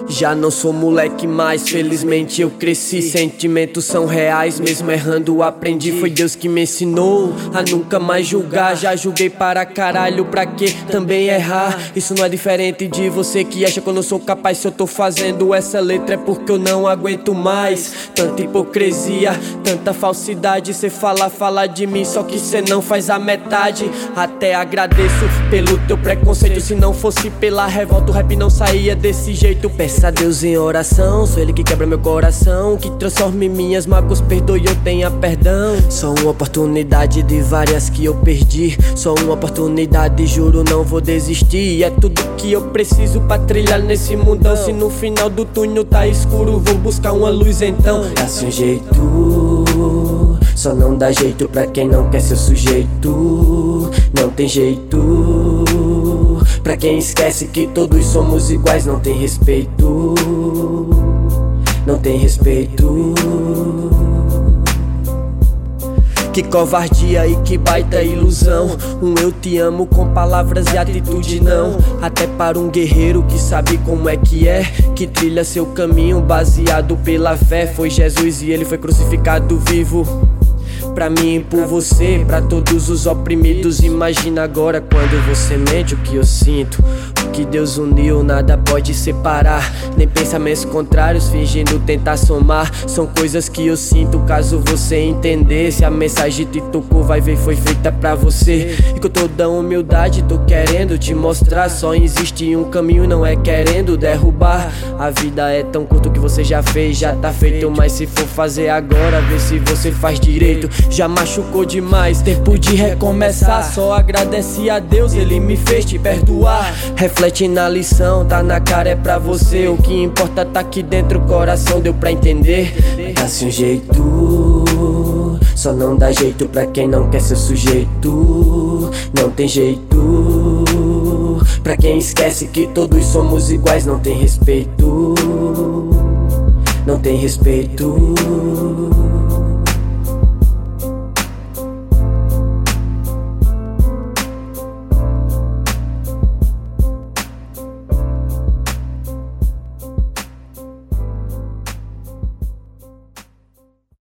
Já não sou moleque mais, felizmente eu cresci. Sentimentos são reais, mesmo errando aprendi. Foi Deus que me ensinou a nunca mais julgar. Já julguei para caralho, pra que também errar? Isso não é diferente de você que acha que eu não sou capaz. Se eu tô fazendo essa letra é porque eu não aguento mais tanta hipocrisia, tanta falsidade. Cê fala de mim, só que cê não faz a metade. Até agradeço pelo teu preconceito. Se não fosse pela revolta, o rap não saía desse jeito. Peça a Deus em oração, sou Ele que quebra meu coração, que transforme minhas mágoas, perdoe eu tenha perdão. Só uma oportunidade de várias que eu perdi. Só uma oportunidade, juro não vou desistir. É tudo que eu preciso pra trilhar nesse mundão. Se no final do túnel tá escuro, vou buscar uma luz então. Dá-se um jeito, só não dá jeito pra quem não quer ser sujeito. Não tem jeito pra quem esquece que todos somos iguais. Não tem respeito, não tem respeito. Que covardia e que baita ilusão. Um eu te amo com palavras e atitude não. Até para um guerreiro que sabe como é, que trilha seu caminho baseado pela fé. Foi Jesus e Ele foi crucificado vivo pra mim e por você, pra todos os oprimidos. Imagina agora quando você mente o que eu sinto. O que Deus uniu, nada pode separar. Nem pensamentos contrários fingindo tentar somar. São coisas que eu sinto, caso você entender. Se a mensagem te tocou, vai ver, foi feita pra você. E com toda humildade tô querendo te mostrar. Só existe um caminho, não é querendo derrubar. A vida é tão curta, que você já fez, já tá feito. Mas se for fazer agora, vê se você faz direito. Já machucou demais, tempo de recomeçar. Só agradece a Deus, Ele me fez te perdoar. Reflete na lição, tá na cara, é pra você. O que importa tá aqui dentro, o coração deu pra entender. Dá-se um jeito, só não dá jeito pra quem não quer ser sujeito. Não tem jeito pra quem esquece que todos somos iguais. Não tem respeito, não tem respeito.